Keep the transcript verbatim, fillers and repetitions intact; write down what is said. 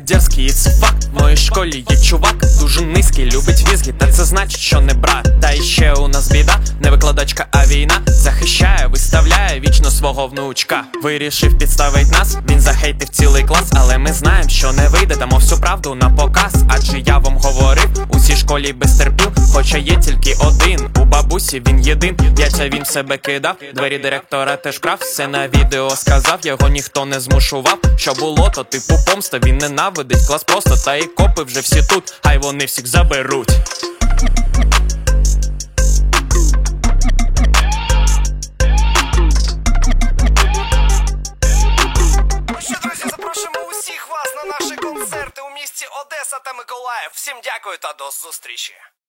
дерзкий, і це факт. В моїй школі є чувак, дуже низький, любить візги, та це значить, що не брат. Та іще у нас біда, не викладачка, а війна. Захищає, виставляє вічно свого внучка. Вирішив підставить нас, він захейтив цілий клас. Але ми знаємо, що не вийде, дамо всю правду на показ. Адже я вам говорив, у цій школі без терпіл, хоча є тільки один. У бабусі він єдин, яйця він в себе кидав, двері директора теж крав. Все на відео сказав, його ніхто не змушував. Що було, то типу помста, він ненавидить клас просто. Та і копи вже всі тут, хай вони всіх заберуть. Усіх вас на наші концерти у місті Одеса та Миколаїв. Всім дякую та до зустрічі.